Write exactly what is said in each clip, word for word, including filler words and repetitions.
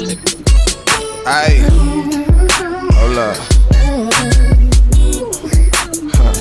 Aye, hold up. Huh.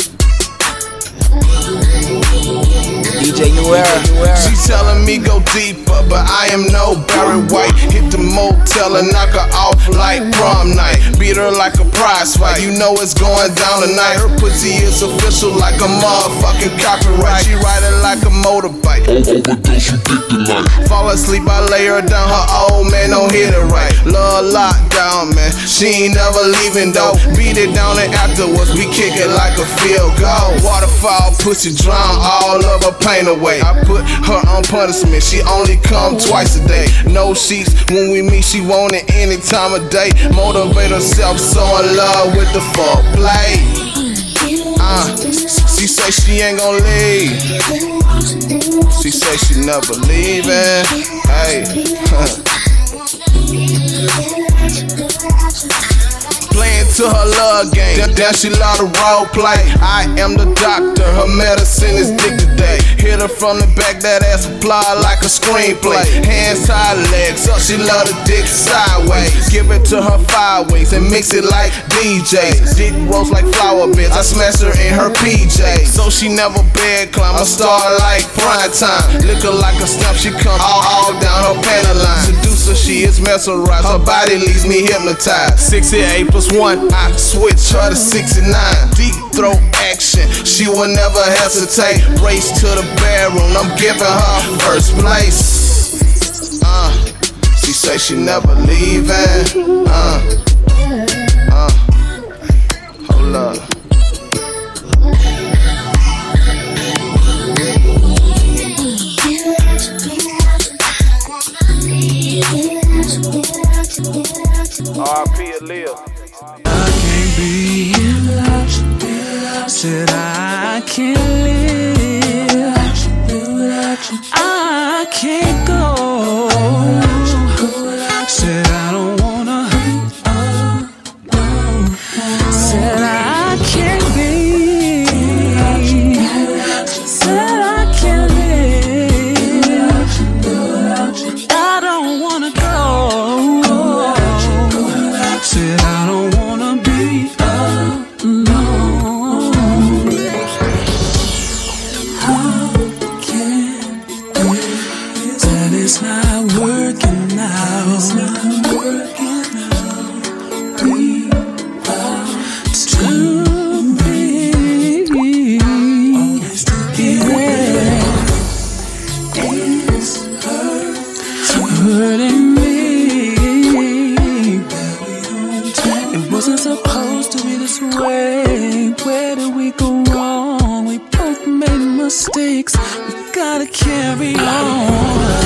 D J New Era. She telling me go deeper, but I am no Barry White. Hit the motel and knock her off like prom night. Beat her like a prize fight. You know it's going down tonight. Her pussy is official like a motherfucking copyright. She riding like a motorbike. Overdose, you get the night. Fall asleep, I lay her down. Her old man don't hit her right. Love lockdown, man. She ain't never leaving though. Beat it down and afterwards we kick it like a field goal. Waterfall, pussy drown all of her pain away. I put her on punishment. She only come twice a day. No sheets when we meet. She want it any time of day. Motivate herself, so in love with the fuck play. Uh, she say she ain't gon' leave. She say she never leaving. Hey, playing to her love game. Then she love to role play. I am the doctor. Her medicine is dick today. Hit her from the back, that ass apply like a screenplay. Hands tied, legs up. She love the dick sideways. Give it to her five ways and mix it like D Js. Dick rolls like flower beds. I smash her in her P Js. So she never bed climb. A star like prime time. Lick her like a stump. She come all, all down her panel line. Seducer, she is mesmerized. Her body leaves me hypnotized. sixty-eight plus one, I switch her to sixty-nine. Deep throat action, she will never hesitate. Race to the bedroom, I'm giving her first place. Uh, she say she never leaving. Uh, uh, hold up. R I P Aaliyah. I can't be without you. Said I can't live. I can't go. Said I don't wanna. Said I can't be. Said I can't live. I don't wanna go. Said I don't wanna be alone. How can that it's not working out? It's not working out. We are to be always together. It's hurting me. It wasn't supposed to be this way. Where did we go wrong? We both made mistakes. We gotta carry on.